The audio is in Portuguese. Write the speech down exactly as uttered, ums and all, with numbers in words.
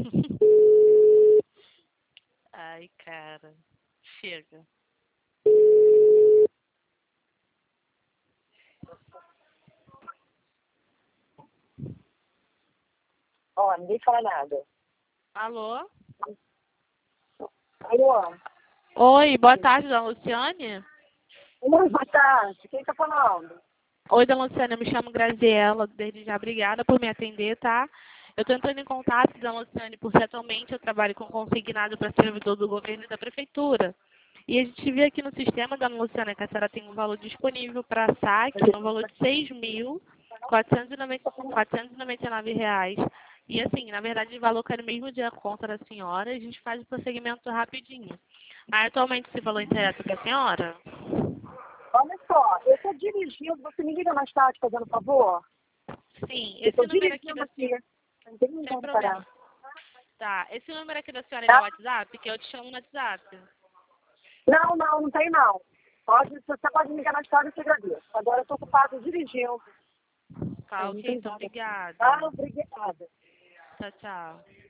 Ai, cara. Chega. Ó, ninguém fala nada. Alô? Alô? Oi, boa tarde, dona Luciane. Oi, boa tarde. Quem tá falando? Oi, dona Luciane, eu me chamo Graziela. Desde já, obrigada por me atender, tá? Eu estou entrando em contato, dona Luciane, porque atualmente eu trabalho com consignado para servidor do governo e da prefeitura. E a gente vê aqui no sistema, dona Luciana, que a senhora tem um valor disponível para saque, no valor de seis mil quatrocentos e noventa e nove reais. E assim, na verdade, o valor cai no mesmo dia a conta da senhora, a gente faz o prosseguimento rapidinho. Aí, atualmente, esse valor interessa para a senhora? Olha só, eu tô dirigindo. Você me liga mais tarde, fazendo favor? Sim, Eu esse tô número aqui dirigindo da aqui. senhora... Não tem Sem ninguém para problema. parar. Tá, esse número aqui da senhora é meu Tá? WhatsApp, que eu te chamo no WhatsApp. Não, não, não tem não. Pode, você pode me ligar mais tarde, eu te agradeço. Agora eu tô ocupado dirigindo. Tá, Não ok, tem então nada. obrigada. Ah, obrigada. Tchau, tchau.